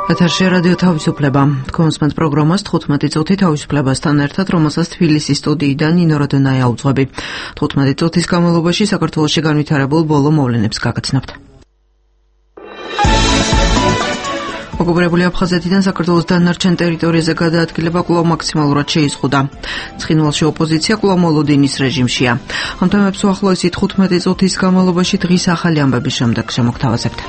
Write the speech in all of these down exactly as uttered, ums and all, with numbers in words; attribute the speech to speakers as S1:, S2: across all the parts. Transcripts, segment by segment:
S1: ეთერში რადიო თავისუფლება. Თქვენს პროგრამას თხუთმეტი წუთი თავისუფლებასთან ერთად, რომელსაც თბილისის სტუდიიდან ნინო როდონაია უძღვები. თხუთმეტი წუთის განმავლობაში საქართველოში განვითარებულ ბოლო მოვლენებს გაგაცნობთ. ოკუპირებული აფხაზეთიდან საქართველოს დანარჩენ ტერიტორიაზე გადაადგილება კვლავ მაქსიმალურად შეიზღუდა. ცხინვალში ოპოზიცია კვლავ მოლოდინის რეჟიმშია. ამ თემებს უახლოესი თხუთმეტი წუთის განმავლობაში დღის ახალი ამბების შემდეგ შემოგთავაზებთ.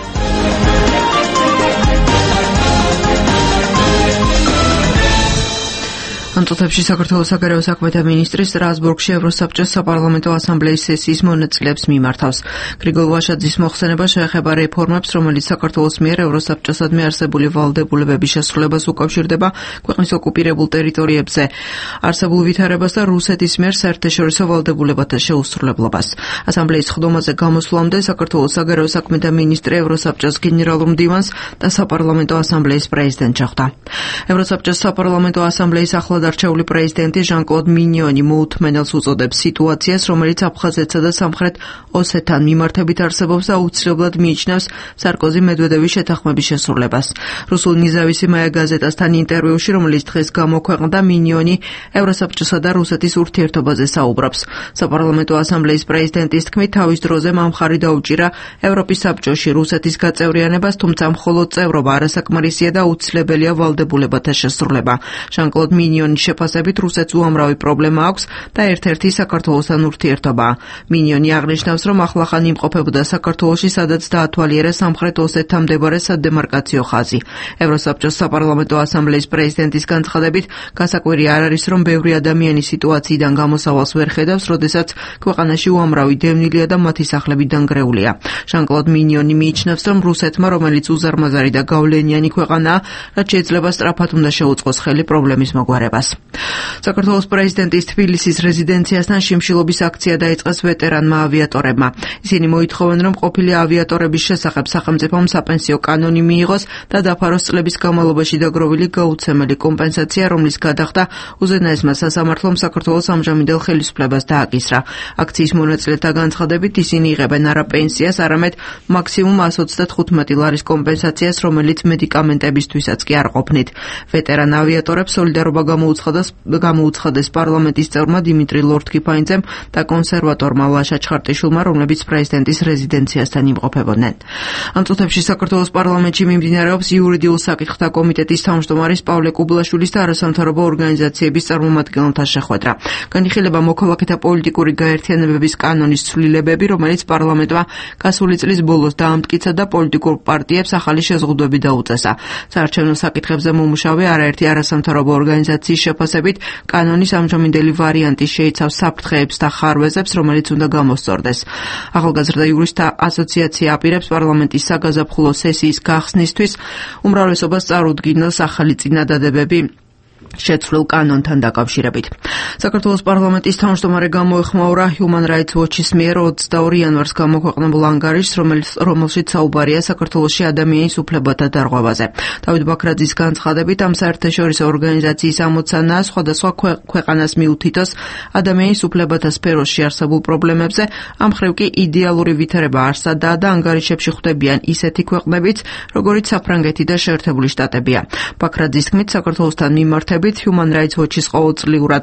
S1: ამ წუთებში საქართველოს საგარეო საქმეთა მინისტრი სტრასბურგში ევროსაბჭოს საპარლამენტო ასამბლეის სესიის მონაწილეებს მიმართავს. გრიგოლ ვაშაძის მოხსენება შეეხება რეფორმებს, რომელიც საქართველოს მიერ ევროსაბჭოსადმი არსებული ვალდებულებების შესრულებას უკავშირდება ქვეყნის ოკუპირებულ ტერიტორიებზე, არსებულ ვითარებას და რუსეთის მიერ საერთაშორისო ვალდებულებათა შეუსრულებლობას. ასამბლეის ხდომაზე გამოსვლამდე საქართველოს საგარეო საქმეთა მინისტრი ევროსაბჭოს გენერალურ მდივანს და საპარლამენტო ასამბლეის პრეზიდენტს შეხვდა. ევროსაბჭოს საპარლამენტო ასამბლეის ახლად არჩეული პრეზიდენტი ჟან-კლოდ მინიონი მოუთმენელს უწოდებს სიტუაციას, რომელიც აფხაზეთსა და სამხრეთ ოსეთთან მიმართებით არსებობს და აუცილებლად მიიჩნევს სარკოზი მედვედევის შეთანხმების შესრულებას. რუსულ ნიზავისიმაია გაზეტასთან ინტერვიუში, რომელიც დღეს გამოქვეყნდა, მინიონი ევროსაბჭოსა და რუსეთის ურთიერთობაზე საუბრობს. საპარლამენტო ასამბლეის პრეზიდენტის თქმით, თავის დროზე მამხარი დაუჭირა ევროპის საბჭოში რუსეთის გაწევრიანებას, თუმცა მხოლოდ წევრობა არასაკმარისია და აუცილებელია ვალდებულებათა შესრულება. ჟან-კლოდ მინიონის შეფასებით რუსეთს უამრავი პრობლემა აქვს და ერთ-ერთი საქართველოსთან ურთიერთობაა. მინიონი აღნიშნავს, რომ ახლახან იმყოფებოდა საქართველოში, სადაც დაათვალიერა სამხრეთ ოსეთთან მდებარე სადემარკაციო ხაზი. ევროსაბჭოს საპარლამენტო ასამბლეის პრეზიდენტის განცხადებით, გასაკვირი არ არის, რომ ბევრი ადამიანი სიტუაციიდან გამოსავალს ვერ ხედავს, როდესაც ქვეყანაში უამრავი დევნილია და მათი სახლები დანგრეულია. ჟან-კლოდ მინიონი მიიჩნევს, რომ რუსეთმა, რომელიც უზარმაზარი და გავლენიანი ქვეყანაა, რაც შეიძლება სწრაფად უნდა შეუწყოს ხელი პრობლემის მოგვარებას. საქართველოს პრეზიდენტის თბილისის რეზიდენციასთან შიმშილობის აქცია დაიწყეს ვეტერანმა ავიატორებმა. ისინი მოითხოვენ, რომ ყოფილი ავიატორების შესახებ სახელმწიფომ საპენსიო კანონი მიიღოს და დაფაროს წლების განმავლობაში დაგროვილი გაუცემელი კომპენსაცია, რომლის გადახდა უზენაესმა სასამართლომ საქართველოს ამჟამინდელ ხელისუფლებას დააკისრა. აქციის მონაწილეთა განცხადებით, ისინი იღებენ არა პენსიას, არამედ მაქსიმუმ ასი ოცდათხუთმეტი ლარის კომპენსაციას, რომელიც მედიკამენტებისთვისაც კი არ ყოფნით. ვეტერან ავიატორებს სოლიდარობა გამოუცხადეს პარლამენტის წევრმა დიმიტრი ლორთქიფანიძემ და კონსერვატორმა ლაშა ჩხარტიშვილმა, რომლებიც პრეზიდენტის რეზიდენციასთან იმყოფებოდნენ. ამ წუთებში საქართველოს პარლამენტში მიმდინარეობს იურიდიულ საკითხთა კომიტეტის თავმჯდომარის პავლე კუბლაშვილის და არასამთავრობო ორგანიზაციების წარმომადგენელთა შეხვედრა. განიხილება მოქალაქეთა პოლიტიკური გაერთიანებების კანონის ცვლილებები, რომელიც პარლამენტმა გასული წლის ბოლოს დაამტკიცა და პოლიტიკურ პარტიებს ახალი შეზღუდვები დაუწესა. საარჩევნო საკითხებზე მომუშავე არაერთი არასამთავრობო ორგანიზაციის შეფასებით, კანონის ამჟამინდელი ვარიანტი შეიცავს საფრთხეებს და ხარვეზებს, რომელიც უნდა გამოსწორდეს. ახალგაზრდა იურისტთა ასოციაცია აპირებს პარლამენტის საგაზაფხულო სესიის გახსნისთვის უმრავლესობას წარუდგინოს ახალი წინადადებები შეცვლილ კანონთან დაკავშირებით. საქართველოს პარლამენტის თავმჯდომარე გამოეხმაურა Human Rights Watch-ის მიერ ოცდაორი იანვარს გამოქვეყნებულ ანგარიშს, რომელშიც საუბარია საქართველოში ადამიანის უფლებათა დარღვევაზე. დავით ბაქრაძის განცხადებით, ამ საერთაშორისო ორგანიზაციის ამოცანაა სხვადასხვა ქვეყანას მიუთითოს ადამიანის უფლებათა სფეროში არსებულ პრობლემებზე, ამ მხრივ კი იდეალური ვითარება არ სადაა და ანგარიშებში ხვდებიან ისეთი ქვეყნებიც, როგორიც საფრანგეთი და შეერთებული შტატებია. ბაქრაძის თქმით, საქართველოსთან მიმართებით Human Rights Watch-ის ყოველწლიურად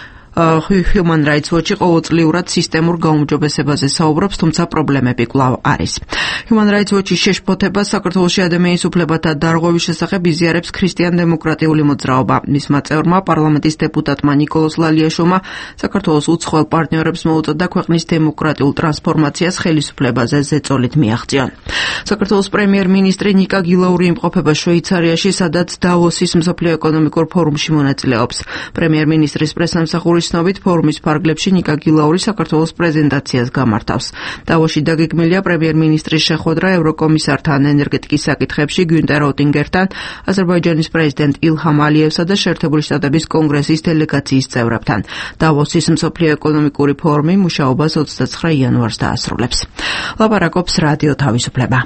S1: Human Rights Watch-ი ყოველწლიურად სისტემურ გაუმჯობესებაზე საუბრობს, თუმცა პრობლემები კვლავ არის. Human Rights Watch-ის შეშფოთებას საქართველოში ადამიანის უფლებათა დარღვევის შესახებ იზიარებს ქრისტიან-დემოკრატიული მოძრაობა. მისმა წევრმა, პარლამენტის დეპუტატმა ნიკოლოზ ლალიაშვილმა საქართველოს უცხოელ პარტნიორებს მოუწოდა ქვეყნის დემოკრატიულ ტრანსფორმაციას ხელისუფლებაზე ზეწოლით მიაღწიონ. საქართველოს პრემიერ-მინისტრი ნიკა გილაური იმყოფება შვეიცარიაში, სადაც დავოსის მსოფლიო ეკონომიკურ ფორუმში მონაწილეობს. პრემიერ-მინისტრის პრესამსახურის ცნობით, ფორუმის ფარგლებში ნიკა გილაური საქართველოს პრეზენტაციას გამართავს. დავოსში დაგეგმილია პრემიერ-მინისტრის შეხვედრა ევროკომისართან ენერგეტიკის საკითხებში გიუნტერ ოტინგერთან, აზერბაიჯანის პრეზიდენტ ილჰამ ალიევსა და შეერთებული შტატების კონგრესის დელეგაციის წევრებთან. დავოსის მსოფლიო ეკონომიკური ფორუმი მუშაობას ოცდაცხრა იანვარს დაასრულებს. ლაპარაკობს რადიო თავისუფლება.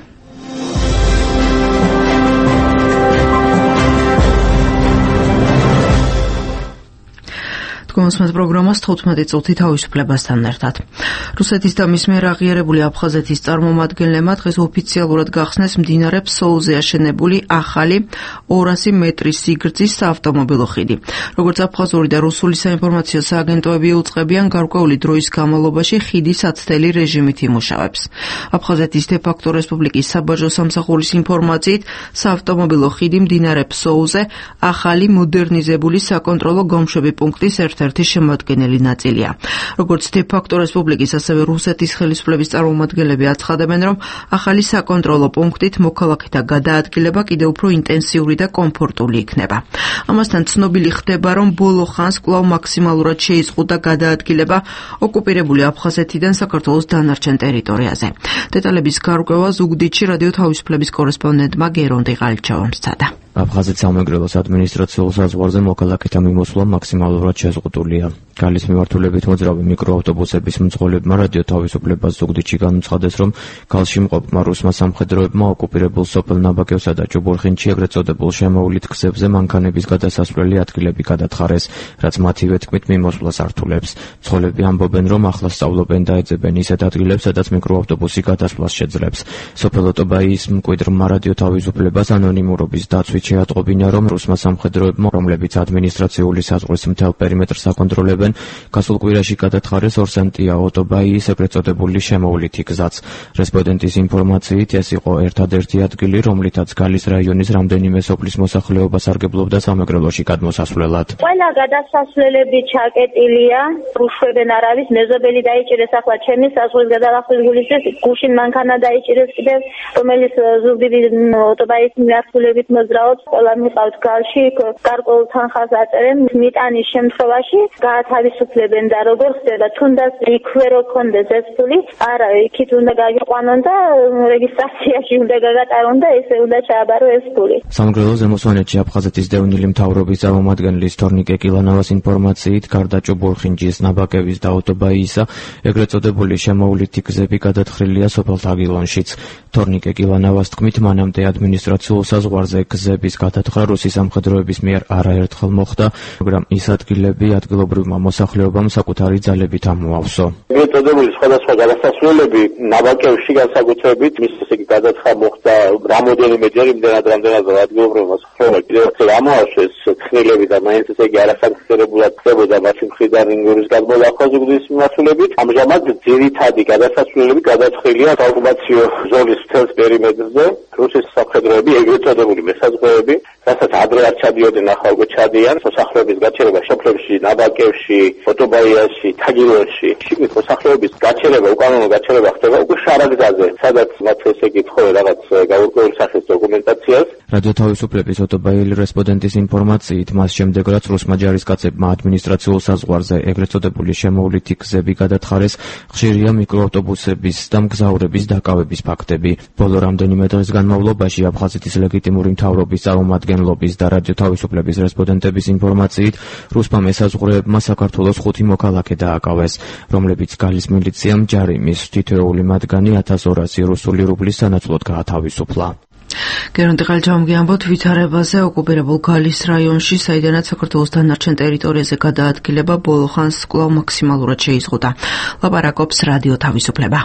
S1: Თქვენს პროგრამას თხუთმეტი წუთი თავისუფლებასთან ერთად. რუსეთის და მის მიერ აღიარებული აფხაზეთის წარმომადგენლებმა დღეს ოფიციალურად გახსნეს მდინარე ფსოუზე აშენებული ახალი ორასი მეტრის სიგრძის საავტომობილო ხიდი. როგორც აფხაზური და რუსული საინფორმაციო სააგენტოები იუწყებიან, გარკვეული დროის განმავლობაში ხიდი საცდელი რეჟიმით იმუშავებს. აფხაზეთის დე-ფაქტო რესპუბლიკის საბაჟო სამსახურის ინფორმაციით, საავტომობილო ხიდი მდინარე ფსოუზე ახალი მოდერნიზებული საკონტროლო გამშვები პუნქტის ერთ-ერთი შემოადგენელი ნაწილია. როგორც დე-ფაქტო რესპუბლიკის, ასევე რუსეთის ხელისუფლების წარმომადგენლები აცხადებენ, რომ ახალი საკონტროლო პუნქტით მოქალაქეთა გადაადგილება კიდევ უფრო ინტენსიური და კომფორტული იქნება. ამასთან ცნობილი ხდება, რომ ბოლო ხანს კვლავ მაქსიმალურად შეიზღუდა გადაადგილება ოკუპირებული აფხაზეთიდან საქართველოს დანარჩენ ტერიტორიაზე. დეტალების გარკვევა ზუგდიდში რადიო თავისუფლების კორესპონდენტმა გერონტი ღალჩოვამ სცადა.
S2: აფხაზეთის სამეგრელოს ადმინისტრაციულ საზღვარზე მოქალაქეთა მიმოსვლა მაქსიმალურად შეზღუდულია. გალის მიმართულებით მოძრავი მიკროავტობუსების მძღოლებმა რადიო თავისუფლებას ზუგდიდში განუცხადეს, რომ გალში მყოფმა რუსმა სამხედროებმა ოკუპირებულ სოფელ ნაბაკევსა და ჭუბურხინში ეგრეთ წოდებულ შემოვლით გზებზე მანქანების გადასასვლელი ადგილები გადათხარეს, რაც მათივე თქმით მიმოსვლას ართულებს. მძღოლები ამბობენ, რომ ახლა სწავლობენ და ეძებენ ისეთ ადგილებს, სადაც მიკროავტობუსი გადასვლას შეძლებს. სოფელ ოტობაიის მკვიდრმა რადიო თავისუფლებას ანონიმურობის დაცვით შეატყობინა, რომ რუსმა სამხედროებმა, რომლებიც ადმინისტრაციული საზღვრის მთელ პერიმეტრს აკონტროლებენ, გასულ კვირაში გადათხარეს ორსანტია ოტობაიის ეგრეთ წოდებული შემოვლითი გზაც. რესპონდენტის ინფორმაციით, ეს იყო ერთადერთი ადგილი, რომლითაც გალის რაიონის რამდენიმე სოფლის მოსახლეობა სარგებლობდა სამეგრელოში გადმოსასვლელად.
S3: ყველა გადასასვლელები ჩაკეტილია, რუსებენ არავის, მეზობელი დაიჭირეს ახლა ჩემი საზღვრის გადალახულისთვის, გუშინ მანქანა დაიჭირეს კიდევ, რომელიც ზუგდიდის ოტობაის მიმართულებით მოძრაობს, ყველა მიყავთ გალში, გარკვეულ თანხას აწერენ, მიტანის შემთხვევაში გაათავისუფლებენ და როგორ ხდება, თუნდაც იქვე რო კონდეს ეს ფული, არა, იქით უნდა გაგიყვანონ და რეგისტრაციაში უნდა გაგატარონ და ესე უნდა ჩააბარო ეს ფული.
S2: სამეგრელო ზემოსვანეთში აფხაზეთის დევნილი მთავრობის წარმომადგენლის თორნიკე კილანავას ინფორმაციით, გარდა ჭუბურხინჯის, ნაბაკევის და ოტობაისა, ეგრეთ წოდებული შემოვლითი გზები გადათხრილია სოფელ თაგილონშიც. თორნიკე კილანავას თქმით, მანამდე ადმინისტრაციულ საზღვარზე გზების გადათხრა რუსის სამხედროების მიერ არაერთხელ მოხდა, მაგრამ ის ადგილები ადგილობრივმა მოსახლეობამ საკუთარი ძალებით ამოავსო.
S4: ეგრეთ წოდებული სხვადასხვა გადასასვლელები ნაბაკევში განსაკუთრებით მის ესე იგი გადათხრა მოხდა რამოდენიმეჯერ, იმდენად რამდენად ადგილობრივმა მოსახლეობამ კიდევ ერთხელ ამოავსეს თხილები და მაინც ესე იგი არასამხსიერებლად ხდებოდა მათი მხრიდან რინგურის გადმოლახვა ზუგდიდის მიმართულებით. ამჟამად ძირითადი გადასასვლელები გადათხრილია საოკუპაციო ზონის მთელს პერიმეტრზე. რუსის სამხედროები ეგრეთ წოდებული მესაზღვრეები, რასაც ადრე არ ჩადიოდნენ, ახლა უკვე ჩადიან. მოსახლეობის გაჩერება სოფლებში, ნაბაკევში, ოტობაიაში, თაგილონში. შიგნით მოსახლეობის გაჩერება, უკანონო გაჩერება ხდება უკვე შარაგზაზე, სადაც მათ ესე იგი თხოვენ რაღაც გაურკვეველი სახის დოკუმენტაციას.
S2: რადიო თავისუფლების ოტობაიელი რესპონდენტის ინფორმაციით, მას შემდეგ რაც რუსმა ჯარისკაცებმა ადმინისტრაციულ საზღვარზე ეგრეთ წოდებული შემოვლითი გზები გადათხარეს, ხშირია მიკროავტობუსების და მგზავრების დაკავების ფაქტები. ბოლო რამდენიმე დღის განმავლობაში აფხაზეთის ლეგიტიმური მთავრობის წარმომადგენლობის და რადიო თავისუფლების რესპონდენტების ინფორმაციით, რუსმა მესაზღვრეებმა საქართველოს ხუთი მოქალაქე დააკავეს, რომლებიც გალის მილიციამ ჯარიმის თითოეული მათგანი ათას ორასი რუსული რუბლის სანაცვლოდ გაათავისუფლა.
S1: გერონტი ღალჩოვამ გიამბობთ ვითარებაზე ოკუპირებულ გალის რაიონში, საიდანაც საქართველოს დანარჩენ ტერიტორიაზე გადაადგილება ბოლო ხანს კვლავ მაქსიმალურად შეიზღუდა. ლაპარაკობს რადიო თავისუფლება.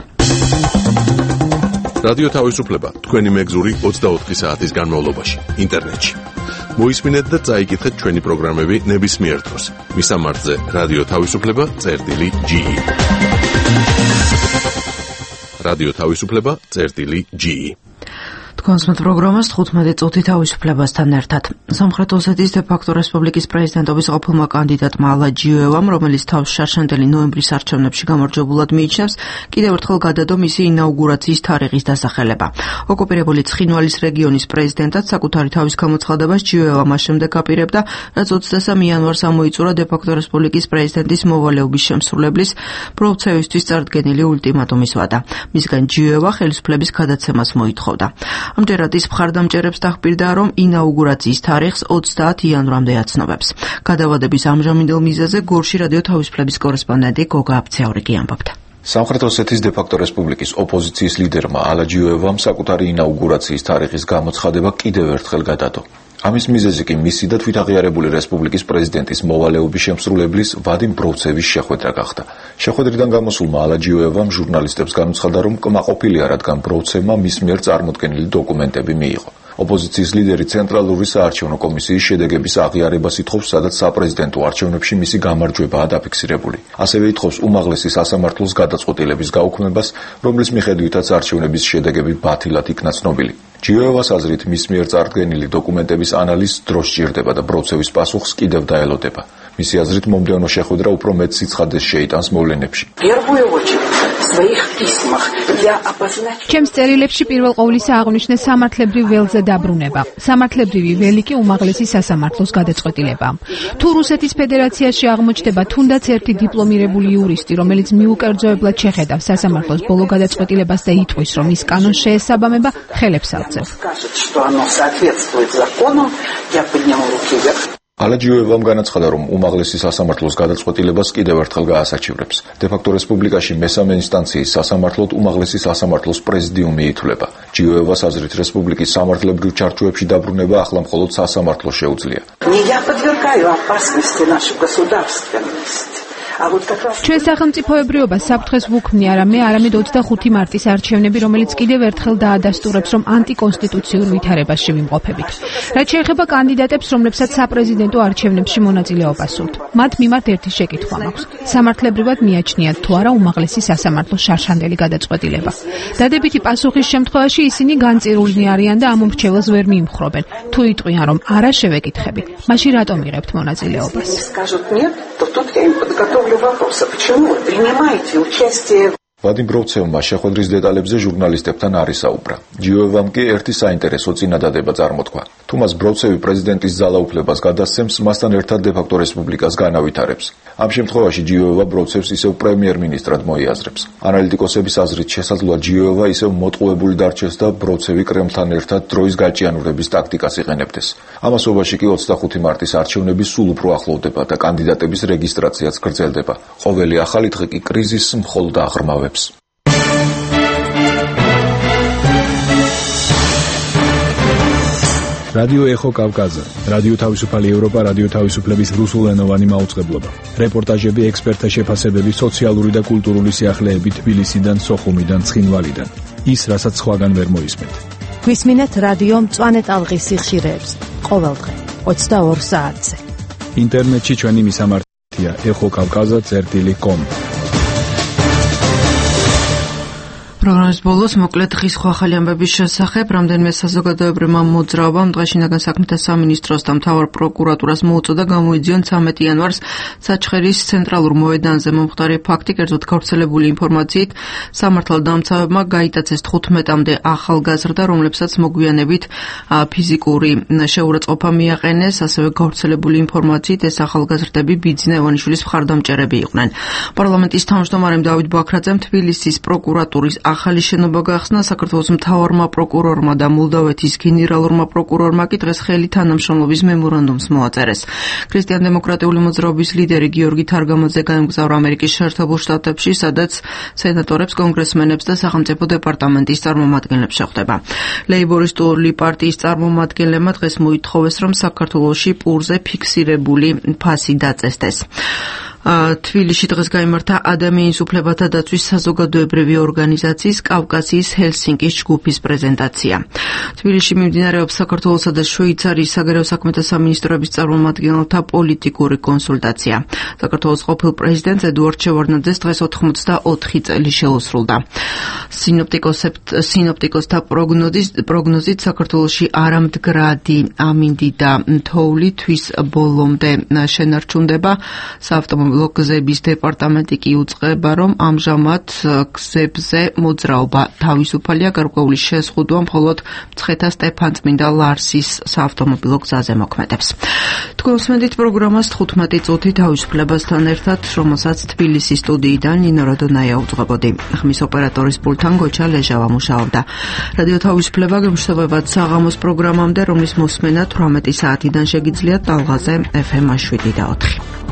S5: რადიო თავისუფლება, თქვენი მეგზური ოცდაოთხი საათის განმავლობაში, ინტერნეტში. მოისმინეთ და წაიკითხეთ ჩვენი პროგრამები ნებისმიერ დროს. მისამართზე რადიო თავისუფლება წერტილი ჯი ი. რადიო თავისუფლება წერტილი ჯი ი.
S1: თქვენს პროგრამას თხუთმეტი წუთი თავისუფლებასთან ერთად. სამხრეთ ოსეთის დე-ფაქტო რესპუბლიკის პრეზიდენტობის ყოფილმა კანდიდატმა ალა ჯიუევამ, რომელიც თავს შარშანდელი ნოემბრის არჩევნებში გამარჯვებულად მიიჩნევს, კიდევ ერთხელ გადადო მისი ინაუგურაციის თარიღის დასახელება. ოკუპირებული ცხინვალის რეგიონის პრეზიდენტად საკუთარი თავის გამოცხადებას ჯიუევა მას შემდეგ აპირებდა, რაც ოცდასამი იანვარს ამოიწურა დე-ფაქტო რესპუბლიკის პრეზიდენტის მოვალეობის შემსრულებლის პროცესისთვის წარდგენილი ულტიმატუმის ვადა. მისგან ჯიუევა ხელისუფლების გადაცემას მოითხოვდა. ამჯერად ის მხარდამჭერებს დახპირდა, რომ ინაუგურაციის თარიღს ოცდაათი იანვრამდე აცნობებს. გადავადების ამჟამინდელ მიზეზზე გორში რადიო თავისუფლების კორესპონდენტი გოგა აფცეორიგი ამბობდა.
S6: სამხრეთ ოსეთის დე-ფაქტო რესპუბლიკის ოპოზიციის ლიდერმა ალა ჯიუევამ საკუთარი ინაუგურაციის თარიღის გამოცხადება კიდევ ერთხელ გადადო. ამის მიზეზი კი მისი და თვითაღიარებული რესპუბლიკის პრეზიდენტის მოვალეობის შემსრულებლის ვადიმ ბროვცევის შეხვედრა გახდა. შეხვედრიდან გამოსულმა ალაჯიოევამ ჟურნალისტებს განუცხადა, რომ კმაყოფილია, რადგან ბროვცევმა მის მიერ წარმოდგენილი დოკუმენტები მიიღო. ოპოზიციის ლიდერი ცენტრალური საარჩევნო კომისიის შედეგების აღიარებას ითხოვს, სადაც საპრეზიდენტო არჩევნებში მისი გამარჯვებაა დაფიქსირებული. ასევე ითხოვს უმაღლესი სასამართლოს გადაწყვეტილების გაუქმებას, რომლის მიხედვითაც არჩევნების შედეგები ბათილად იქნა ცნობილი. ჯიოევას აზრით, მის მიერ წარდგენილი დოკუმენტების ანალიზს დრო სჭირდება და ბროვცევის პასუხს კიდევ დაელოდება. მისი აზრით, მომდევნო შეხვედრა უფრო მეტ სიცხადეს შეიტანს მოვლენებში.
S7: ჩემს წერილებში პირველ ყოვლისა აღვნიშნე სამართლებრივ ველზე დაბრუნება. სამართლებრივი ველი კი უმაღლესი სასამართლოს გადაწყვეტილება. თუ რუსეთის ფედერაციაში აღმოჩნდება თუნდაც ერთი დიპლომირებული იურისტი, რომელიც მიუკერძოებლად შეხედავს სასამართლოს ბოლო გადაწყვეტილებას და იტყვის, რომ ის კანონს შეესაბამება, ხელებს ავწევ.
S6: ალაჯიოევამ განაცხადა, რომ უმაღლესი სასამართლოს გადაწყვეტილებას კიდევ ერთხელ გაასაჩივრებს. დე-ფაქტო რესპუბლიკაში მესამე ინსტანციის სასამართლოდ უმაღლესი სასამართლოს პრეზიდიუმი ითვლება. ჯიოევას აზრით, რესპუბლიკის სამართლებრივ ჩარჩოებში დაბრუნება ახლა მხოლოდ სასამართლოს შეუძლია.
S7: ჩვენ სახელმწიფოებრიობას საფრთხეს ვუქმნი არა მე, არამედ ოცდახუთი მარტის არჩევნები, რომელიც კიდევ ერთხელ დაადასტურებს, რომ ანტიკონსტიტუციურ ვითარებას შევიმყოფებით. რაც შეეხება კანდიდატებს, რომლებსაც საპრეზიდენტო არჩევნებში მონაწილეობა სურთ, მათ მიმართ ერთი შეკითხვა მაქვს. სამართლებრივად მიაჩნიათ თუ არა უმაღლესი სასამართლოს შარშანდელი გადაწყვეტილება. დადებითი პასუხის შემთხვევაში ისინი განწირულნი არიან და ამ უმრჩეველს ვერ მიიმხრობენ. თუ იტყვიან, რომ არა შევეკითხები, მაშინ რატომ იღებთ მონაწილეობას?
S6: Почему вы принимаете участие? ვადიმ ბროვცევმა შეხვედრის დეტალებზე ჟურნალისტებთან არ ისაუბრა. ჯიოევამ კი ერთი საინტერესო წინადადება წარმოთქვა. თუ მას ბროვცევი პრეზიდენტის ძალაუფლებას გადასცემს, მასთან ერთად დე-ფაქტო რესპუბლიკას განავითარებს. ამ შემთხვევაში ჯიოევა ბროვცევს ისევ პრემიერ-მინისტრად მოიაზრებს. ანალიტიკოსების აზრით, შესაძლოა ჯიოევა ისევ მოტყუებული დარჩეს და ბროვცევი კრემლთან ერთად დროის გაჭიანურების ტაქტიკას იყენებდეს. ამასობაში კი ოცდახუთი მარტის არჩევნები სულ უფრო ახლოვდება და კანდიდატების რეგისტრაციაც გრძელდება. ყოველი ახალი დღე კი კრიზისს მხოლოდ აღრმავებს.
S8: რადიო ეხო კავკაზა, რადიო თავისუფალი ევროპა, რადიო თავისუფლების რუსულენოვანი მაუწყებლობა. რეპორტაჟები, ექსპერტთა შეფასებები, სოციალური და კულტურული სიახლეები თბილისიდან, სოხუმიდან, ცხინვალიდან. ის, რასაც სხვაგან ვერ მოისმენთ.
S9: გვისმინეთ რადიო მწვანე ტალღის სიხშირეებს ყოველდღე ოცდაორ საათზე.
S8: ინტერნეტში ჩვენი მისამართია ეხო კავკაზა წერტილი კომ.
S1: პროგრამის ბოლოს მოკლედ დღის სხვა ახალი ამბების შესახებ, რამდენიმე საზოგადოებრივმა მოძრაობამ დღეში ნაგან საქმეთა სამინისტროს და მთავარ პროკურატურას მოუწოდა გამოიძიონ ცამეტი იანვარს საჩხერის ცენტრალურ მოედანზე მომხდარი ფაქტი, კერძოდ გავრცელებული ინფორმაციით, სამართალდამცავებმა გაიტაცეს თხუთმეტამდე ახალგაზრდა, რომლებსაც მოგვიანებით ფიზიკური შეურაცხყოფა მიაყენეს, ასევე გავრცელებული ინფორმაციით ეს ახალგაზრდები ბიძინა ივანიშვილის მხარდამჭერები იყვნენ. პარლამენტის თავმჯდომარემ დავით ბაქრაძემ თბილისის პროკურატურის ახალი შენობა გახსნა, საქართველოს მთავარმა პროკურორმა და მოლდოვეთის გენერალურმა პროკურორმა კი დღეს ხელი თანამშრომლობის მემორანდუმს მოაწერეს. ქრისტიან-დემოკრატიული მოძრაობის ლიდერი გიორგი თარგამაძე გაემგზავრა ამერიკის შეერთებულ შტატებში, სადაც სენატორებს, კონგრესმენებს და სახელმწიფო დეპარტამენტის წარმომადგენლებს შეხვდება. ლეიბორისტული პარტიის წარმომადგენლებმა დღეს მოითხოვეს, რომ საქართველოში პურზე ფიქსირებული ფასი დაწესდეს. თბილისში დღეს გაიმართა ადამიანის უფლებათა დაცვის საზოგადოებრივი ორგანიზაციის კავკასიის ჰელსინკის ჯგუფის პრეზენტაცია. თბილისში მიმდინარეობს საქართველოსა და შვეიცარიის საგარეო საქმეთა სამინისტროების წარმომადგენელთა პოლიტიკური კონსულტაცია. საქართველოს ყოფილ პრეზიდენტს ედუარდ შევარდნაძეს დღეს ოთხმოცდაოთხი წელი შეუსრულდა. სინოპტიკოსთა პროგნოზით საქართველოში არამდგრადი ამინდი და თოვლი თვის ბოლომდე შენარჩუნდება. საავტომობილო გზების დეპარტამენტი კი უწყება, რომ ამჟამად გზებზე მოძრაობა თავისუფალია, გარკვეული შეზღუდვა მხოლოდ მცხეთა სტეფანწმინდა ლარსის საავტომობილო გზაზე მოქმედებს. თქვენ უსმენთ პროგრამას თხუთმეტი წუთი თავისუფლებასთან ერთად, რომელსაც თბილისის სტუდიიდან ნინო რადონაია უძღვებოდი. ხმის ოპერატორის პულტთან გოჩა ლეჟავა მუშაობდა. რადიო თავისუფლება გემშვიდობებად საღამოს პროგრამამდე, რომლის მოსმენა თვრამეტი საათიდან შეგიძლიათ ტალღაზე ეფ ემ შვიდი და ოთხი.